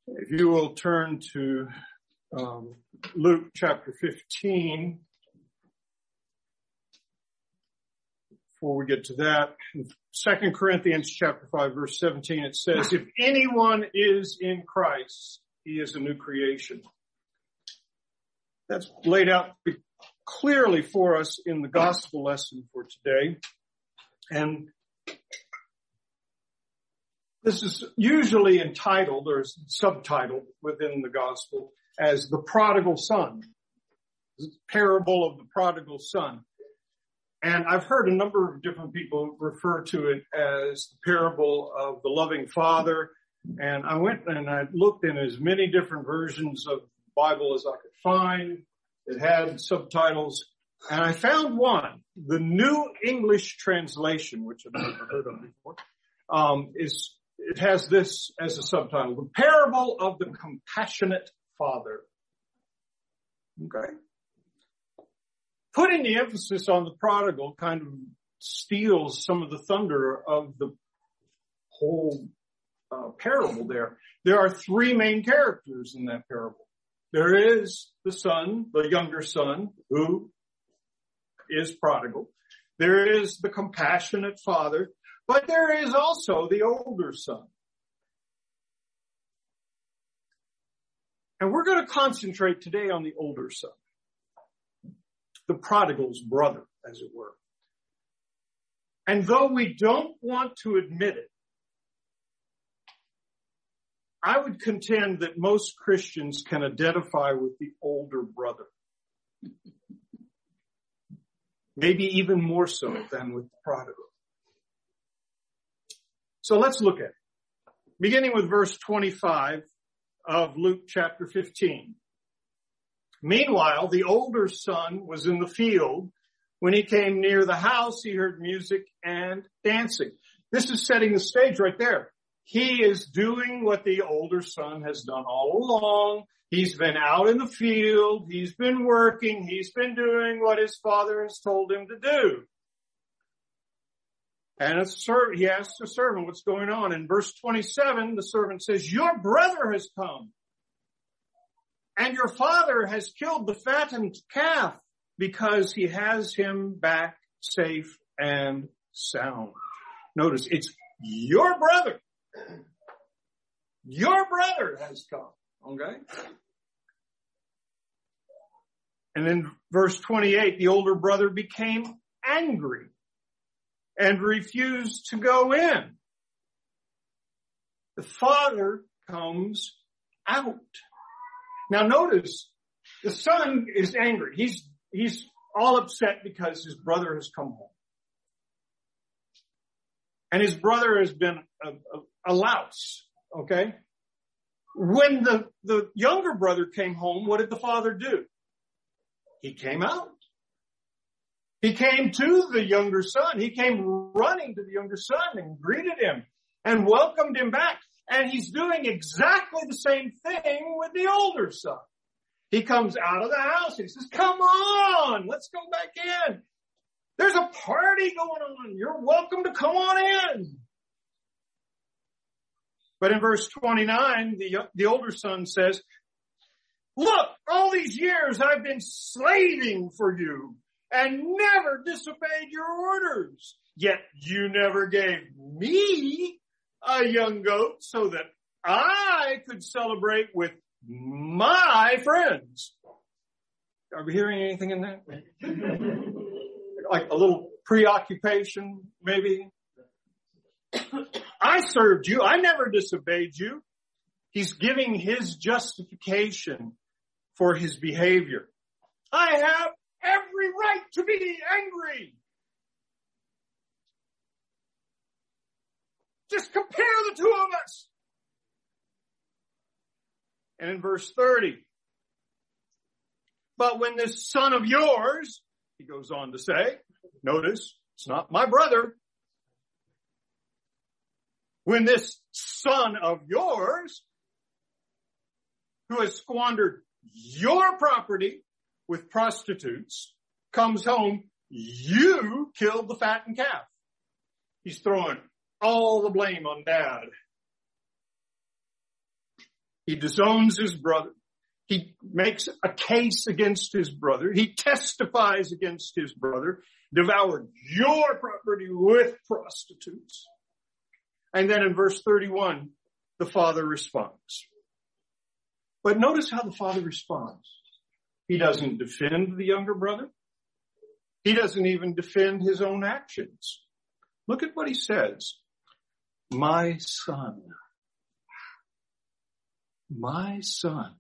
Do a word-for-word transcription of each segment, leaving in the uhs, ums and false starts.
If you will turn to um, Luke chapter fifteen, before we get to that, in Second Corinthians chapter five, verse seventeen, it says, if anyone is in Christ, he is a new creation. That's laid out clearly for us in the gospel lesson for today. And this is usually entitled or subtitled within the gospel as the prodigal son, the parable of the prodigal son. And I've heard a number of different people refer to it as the parable of the loving father. And I went and I looked in as many different versions of the Bible as I could find. It had subtitles. And I found one, the New English Translation, which I've never heard of before, um, is it has this as a subtitle, the parable of the compassionate father. Okay. Putting the emphasis on the prodigal kind of steals some of the thunder of the whole uh, parable there. There are three main characters in that parable. There is the son, the younger son, who is prodigal. There is the compassionate father, but there is also the older son. And we're going to concentrate today on the older son, the prodigal's brother, as it were. And though we don't want to admit it, I would contend that most Christians can identify with the older brother. Maybe even more so than with the prodigal. So let's look at it. Beginning with verse twenty-five of Luke chapter fifteen. Meanwhile, the older son was in the field. When he came near the house, he heard music and dancing. This is setting the stage right there. He is doing what the older son has done all along. He's been out in the field. He's been working. He's been doing what his father has told him to do. And a servant, he asks the servant what's going on. In verse twenty-seven, the servant says, your brother has come, and your father has killed the fattened calf because he has him back safe and sound. Notice, it's your brother. Your brother has come. Okay? And in verse twenty-eight, the older brother became angry and refused to go in. The father comes out. Now notice, the son is angry. He's, he's all upset because his brother has come home. And his brother has been a, a, a louse. Okay? When the, the younger brother came home, what did the father do? He came out. He came to the younger son. He came running to the younger son and greeted him and welcomed him back. And he's doing exactly the same thing with the older son. He comes out of the house. He says, come on, let's go back in. There's a party going on. You're welcome to come on in. But in verse twenty-nine, the, the older son says, look, all these years I've been slaving for you and never disobeyed your orders. Yet you never gave me a young goat so that I could celebrate with my friends. Are we hearing anything in that? Like a little preoccupation, maybe? I served you. I never disobeyed you. He's giving his justification for his behavior. I have every right to be angry. Just compare the two of us. And in verse thirty, but when this son of yours, he goes on to say, notice, it's not my brother. When this son of yours, who has squandered your property with prostitutes, comes home, you killed the fattened calf. He's throwing all the blame on dad. He disowns his brother. He makes a case against his brother. He testifies against his brother, devoured your property with prostitutes. And then in verse thirty-one, the father responds. But notice how the father responds. He doesn't defend the younger brother. He doesn't even defend his own actions. Look at what he says. My son. My son.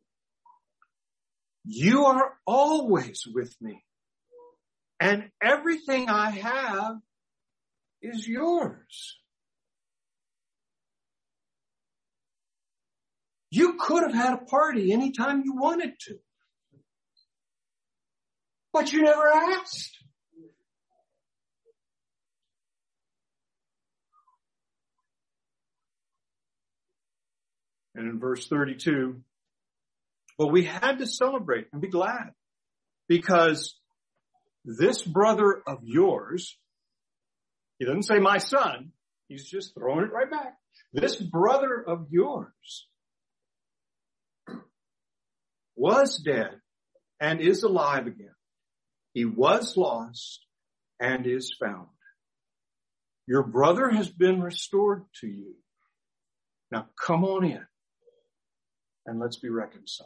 You are always with me, and everything I have is yours. You could have had a party anytime you wanted to, but you never asked. And in verse thirty-two, but we had to celebrate and be glad because this brother of yours, he doesn't say my son, he's just throwing it right back. This brother of yours was dead and is alive again. He was lost and is found. Your brother has been restored to you. Now come on in and let's be reconciled.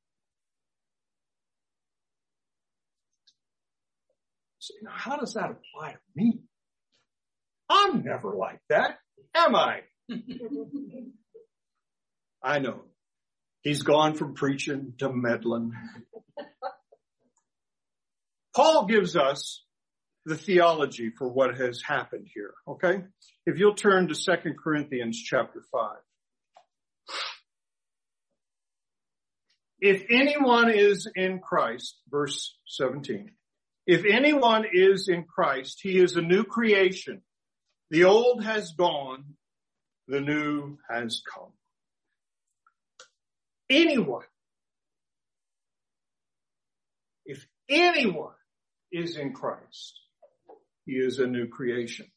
So, now how does that apply to me? I'm never like that, am I? I know. He's gone from preaching to meddling. Paul gives us the theology for what has happened here, okay? If you'll turn to Second Corinthians chapter five. If anyone is in Christ, verse seventeen, if anyone is in Christ, he is a new creation. The old has gone, the new has come. Anyone, if anyone is in Christ, he is a new creation.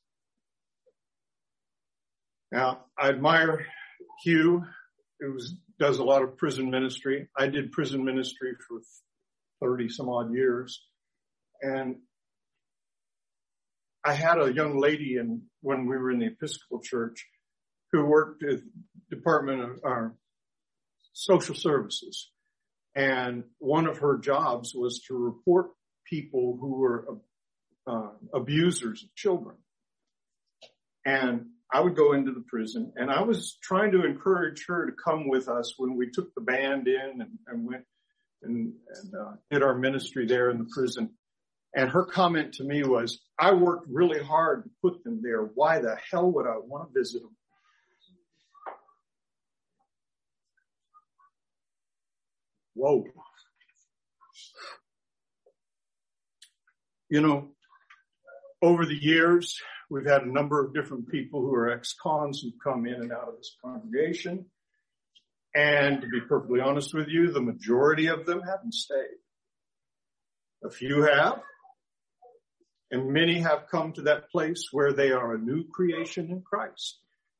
Now, I admire Hugh, who was, does a lot of prison ministry. I did prison ministry for thirty some odd years. And I had a young lady in, when we were in the Episcopal Church who worked at the Department of our Social Services. And one of her jobs was to report people who were uh, abusers of children. And I would go into the prison, and I was trying to encourage her to come with us when we took the band in and, and went and, and uh, did our ministry there in the prison. And her comment to me was, I worked really hard to put them there. Why the hell would I want to visit them? Whoa. You know, over the years, we've had a number of different people who are ex-cons who've come in and out of this congregation. And to be perfectly honest with you, the majority of them haven't stayed. A few have. And many have come to that place where they are a new creation in Christ.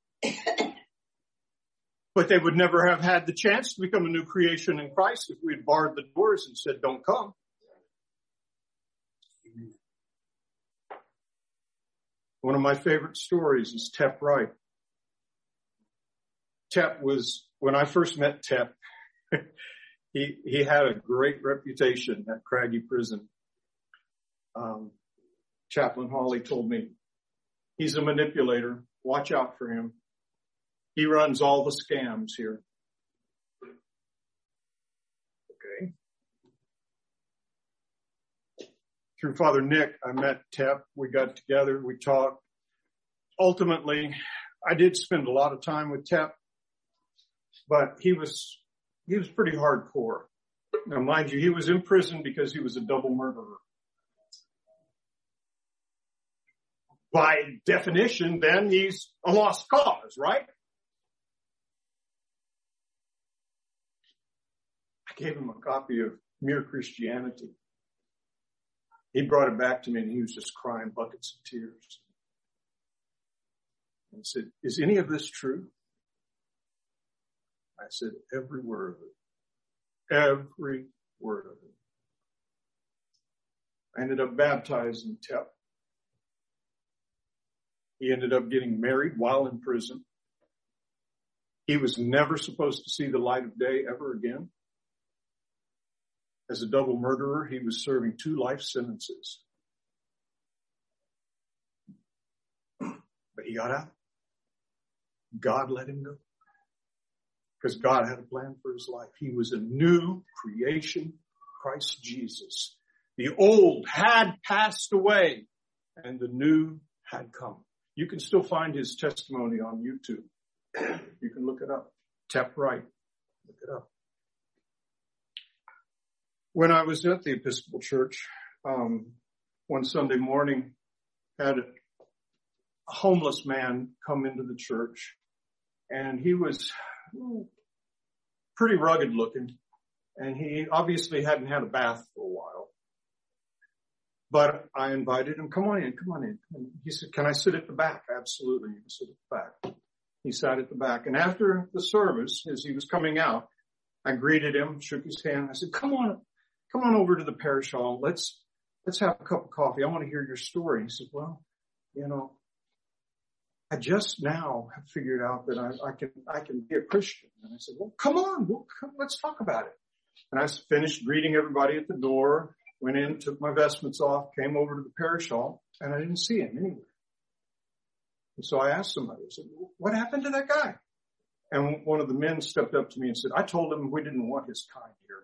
But they would never have had the chance to become a new creation in Christ if we had barred the doors and said, don't come. One of my favorite stories is Tep Wright. Tep was, when I first met Tep, he, he had a great reputation at Craggy Prison. Um, Chaplain Hawley told me, he's a manipulator. Watch out for him. He runs all the scams here. Okay. Through Father Nick, I met Tep. We got together. We talked. Ultimately, I did spend a lot of time with Tep, but he was, he was pretty hardcore. Now, mind you, he was in prison because he was a double murderer. By definition, then he's a lost cause, right? I gave him a copy of Mere Christianity. He brought it back to me and he was just crying buckets of tears. And said, is any of this true? I said, every word of it. Every word of it. I ended up baptizing Tep. He ended up getting married while in prison. He was never supposed to see the light of day ever again. As a double murderer, he was serving two life sentences. But he got out. God let him go. Because God had a plan for his life. He was a new creation, Christ Jesus. The old had passed away and the new had come. You can still find his testimony on YouTube. You can look it up. Tap right. Look it up. When I was at the Episcopal Church, um, one Sunday morning, had a homeless man come into the church, and he was pretty rugged looking, and he obviously hadn't had a bath for a while. But I invited him, come on in, come on in. And he said, can I sit at the back? Absolutely, you can sit at the back. He sat at the back. And after the service, as he was coming out, I greeted him, shook his hand. I said, come on, come on over to the parish hall. Let's, let's have a cup of coffee. I want to hear your story. He said, well, you know, I just now have figured out that I, I can, I can be a Christian. And I said, well, come on, we'll, come, let's talk about it. And I finished greeting everybody at the door, went in, took my vestments off, came over to the parish hall, and I didn't see him anywhere. And so I asked somebody, I said, what happened to that guy? And one of the men stepped up to me and said, I told him we didn't want his kind here.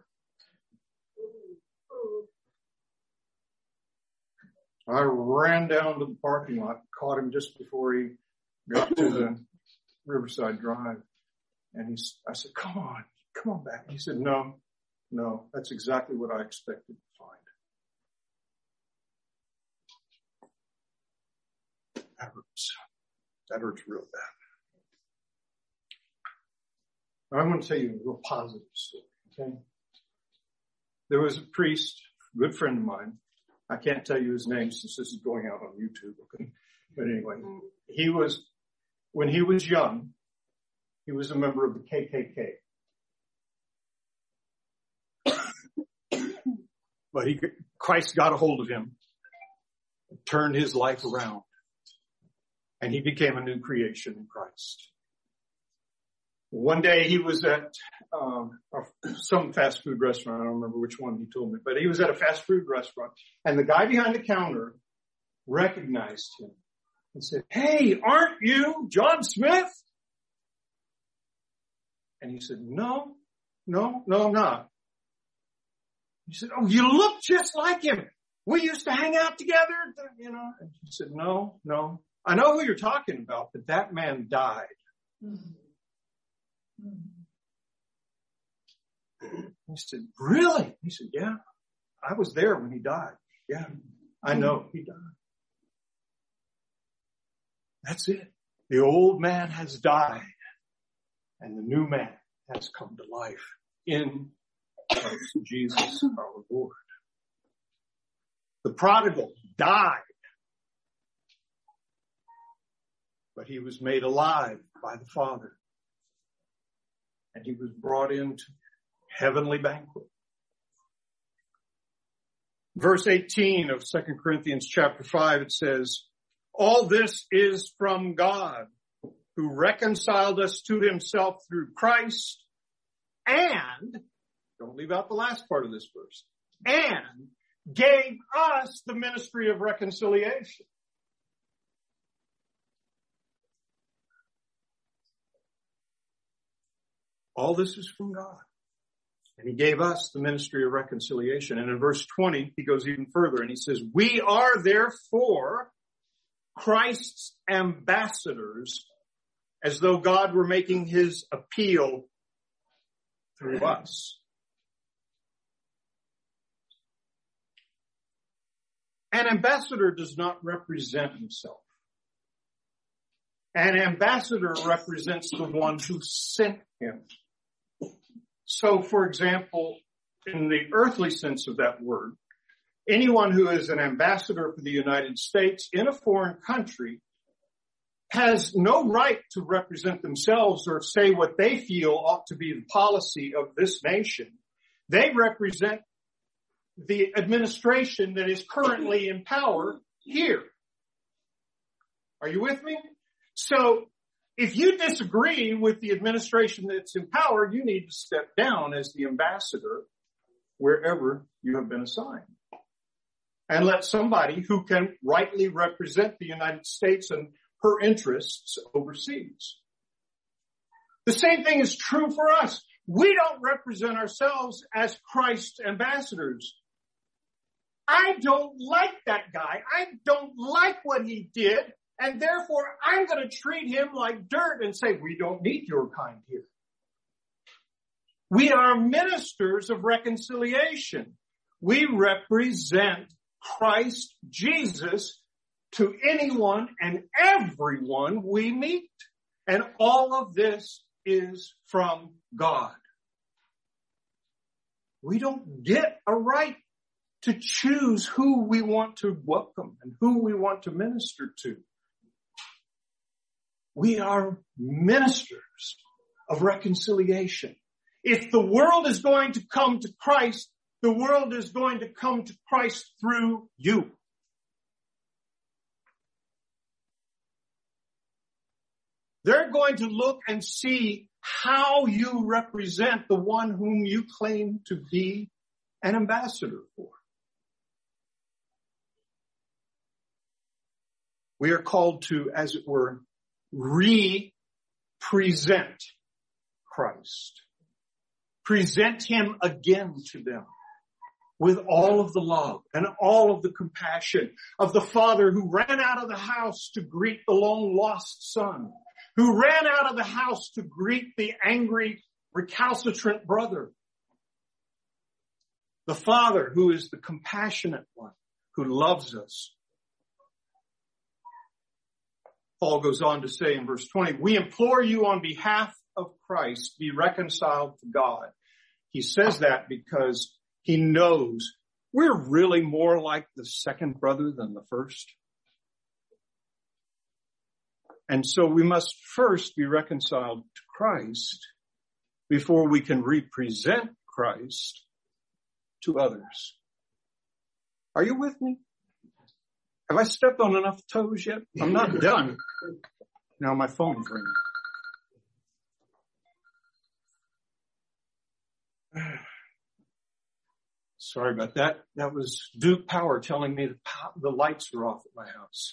I ran down to the parking lot, caught him just before he got to the Riverside Drive. And he, I said, come on, come on back. He said, no, no, that's exactly what I expected to find. That hurts. That hurts real bad. I want to tell you a real positive story, okay? There was a priest, a good friend of mine. I can't tell you his name since this is going out on YouTube, okay? But anyway, he was, when he was young, he was a member of the K K K. But he, Christ got a hold of him, turned his life around, and he became a new creation in Christ. One day he was at um, some fast food restaurant. I don't remember which one he told me, but he was at a fast food restaurant, and the guy behind the counter recognized him and said, hey, aren't you John Smith? And he said, no, no, no, I'm not. He said, oh, you look just like him. We used to hang out together, you know. And he said, no, no. I know who you're talking about, but that man died. Mm-hmm. He said, really? He said, yeah, I was there when he died. Yeah, I know he died. That's it. The old man has died and the new man has come to life in Christ Jesus our Lord. The prodigal died, but he was made alive by the Father. And he was brought into heavenly banquet. Verse eighteen of Second Corinthians chapter five, it says, all this is from God, who reconciled us to himself through Christ, and, don't leave out the last part of this verse, and gave us the ministry of reconciliation. All this is from God. And he gave us the ministry of reconciliation. And in verse twenty, he goes even further and he says, we are therefore Christ's ambassadors, as though God were making his appeal through us. An ambassador does not represent himself. An ambassador represents the one who sent him. So, for example, in the earthly sense of that word, anyone who is an ambassador for the United States in a foreign country has no right to represent themselves or say what they feel ought to be the policy of this nation. They represent the administration that is currently in power here. Are you with me? So if you disagree with the administration that's in power, you need to step down as the ambassador wherever you have been assigned. And let somebody who can rightly represent the United States and her interests overseas. The same thing is true for us. We don't represent ourselves as Christ's ambassadors. I don't like that guy. I don't like what he did. And therefore, I'm going to treat him like dirt and say, we don't need your kind here. We are ministers of reconciliation. We represent Christ Jesus to anyone and everyone we meet. And all of this is from God. We don't get a right to choose who we want to welcome and who we want to minister to. We are ministers of reconciliation. If the world is going to come to Christ, the world is going to come to Christ through you. They're going to look and see how you represent the one whom you claim to be an ambassador for. We are called to, as it were, re-present Christ. Present him again to them with all of the love and all of the compassion of the father who ran out of the house to greet the long lost son, who ran out of the house to greet the angry, recalcitrant brother. The Father who is the compassionate one, who loves us. Paul goes on to say in verse twenty, we implore you on behalf of Christ, be reconciled to God. He says that because he knows we're really more like the second brother than the first. And so we must first be reconciled to Christ before we can represent Christ to others. Are you with me? Have I stepped on enough toes yet? I'm not done. Now my phone's ringing. Sorry about that. That was Duke Power telling me the, pow- the lights are off at my house.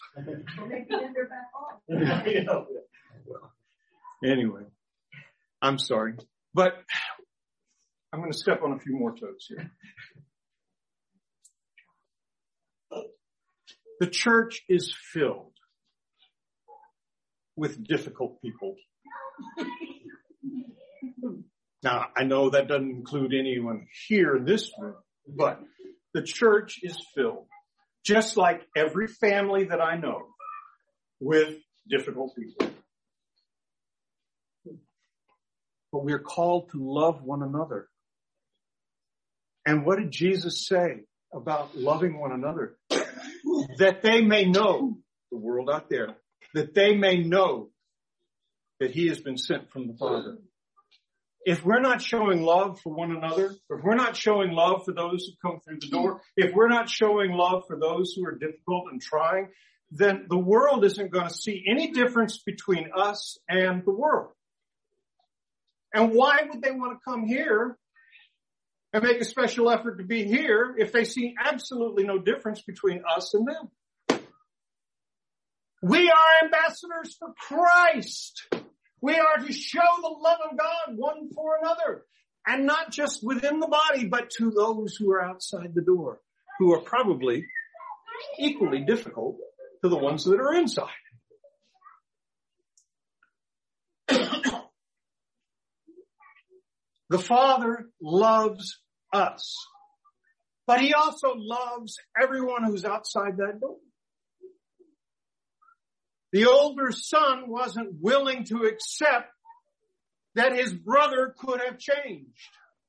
Well, anyway, I'm sorry. But I'm going to step on a few more toes here. The church is filled with difficult people. Now, I know that doesn't include anyone here in this room, but the church is filled, just like every family that I know, with difficult people. But we're called to love one another. And what did Jesus say about loving one another? That they may know, the world out there, that they may know that he has been sent from the Father. If we're not showing love for one another, if we're not showing love for those who come through the door, if we're not showing love for those who are difficult and trying, then the world isn't going to see any difference between us and the world. And why would they want to come here and make a special effort to be here if they see absolutely no difference between us and them? We are ambassadors for Christ. We are to show the love of God one for another, and not just within the body, but to those who are outside the door, who are probably equally difficult to the ones that are inside. The Father loves us, but he also loves everyone who's outside that door. The older son wasn't willing to accept that his brother could have changed.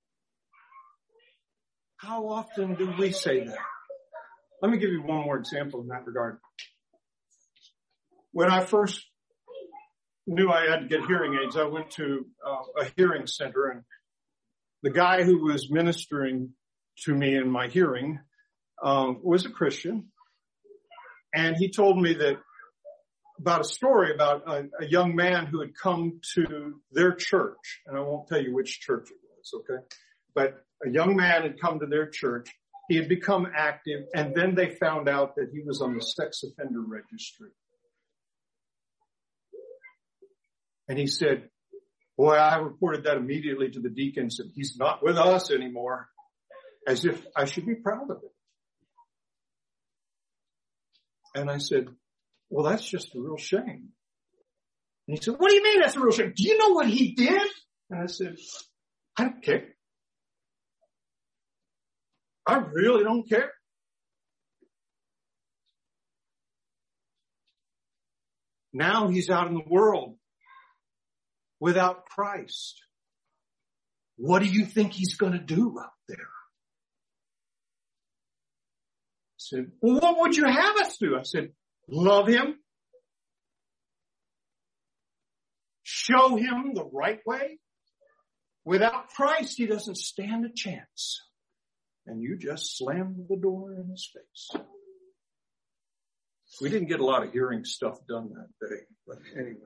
How often do we say that? Let me give you one more example in that regard. When I first knew I had to get hearing aids, I went to uh, a hearing center, and the guy who was ministering to me in my hearing um, was a Christian. And he told me that about a story about a, a young man who had come to their church. And I won't tell you which church it was, okay? But a young man had come to their church. He had become active, and then they found out that he was on the sex offender registry. And he said, boy, I reported that immediately to the deacons, and he's not with us anymore, as if I should be proud of it. And I said, well, that's just a real shame. And he said, what do you mean that's a real shame? Do you know what he did? And I said, I don't care. I really don't care. Now he's out in the world without Christ. What do you think he's going to do out there? I said, well, what would you have us do? I said, love him. Show him the right way. Without Christ, he doesn't stand a chance. And you just slammed the door in his face. We didn't get a lot of hearing stuff done that day, but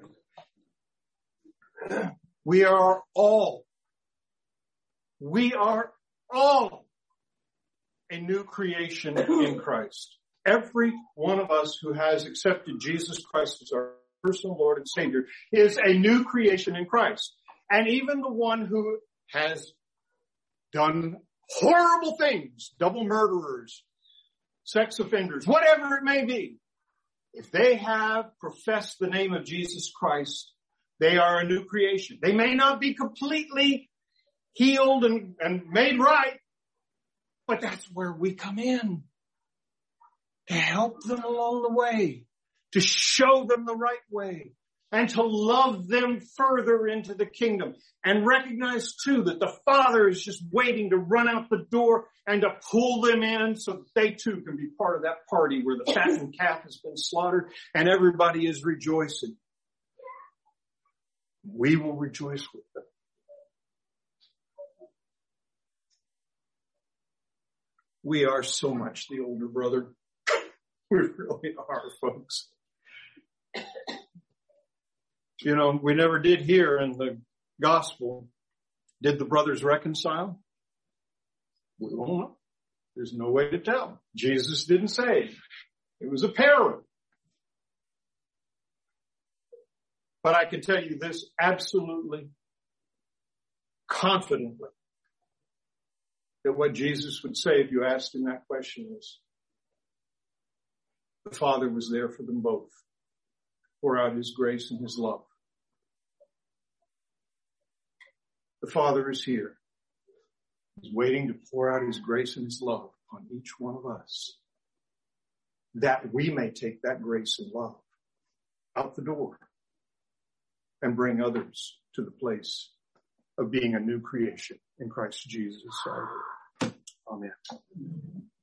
anyway. We are all, we are all a new creation in Christ. Every one of us who has accepted Jesus Christ as our personal Lord and Savior is a new creation in Christ. And even the one who has done horrible things, double murderers, sex offenders, whatever it may be, if they have professed the name of Jesus Christ, they are a new creation. They may not be completely healed and, and made right, but that's where we come in. To help them along the way, to show them the right way, and to love them further into the kingdom. And recognize too that the Father is just waiting to run out the door and to pull them in so that they too can be part of that party where the fattened calf has been slaughtered and everybody is rejoicing. We will rejoice with them. We are so much the older brother. We really are, folks. You know, we never did hear in the gospel, did the brothers reconcile? We don't know. There's no way to tell. Jesus didn't say. It was a parable. But I can tell you this absolutely, confidently, that what Jesus would say if you asked him that question is, the Father was there for them both, pour out his grace and his love. The Father is here. He's waiting to pour out his grace and his love on each one of us, that we may take that grace and love out the door and bring others to the place of being a new creation in Christ Jesus our Lord. Amen.